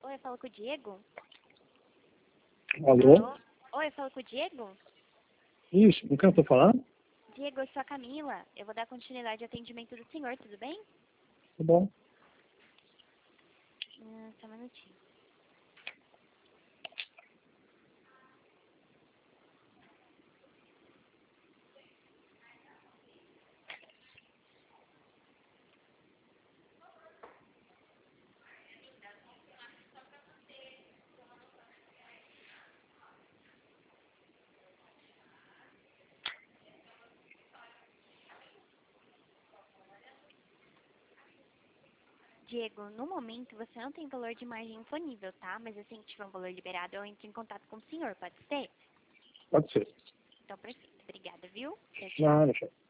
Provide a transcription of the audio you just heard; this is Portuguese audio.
Oi, eu falo com o Diego? Alô? Alô? Oi, eu falo com o Diego? Isso, com quem eu tô falando? Diego, eu sou a Camila. Eu vou dar continuidade ao atendimento do senhor, tudo bem? Tá bom. Só um minutinho. Diego, no momento você não tem valor de margem disponível, tá? Mas assim que tiver um valor liberado, eu entro em contato com o senhor, pode ser? Pode ser. Então, perfeito. Obrigada, viu? Tchau, tchau. Nada, tchau.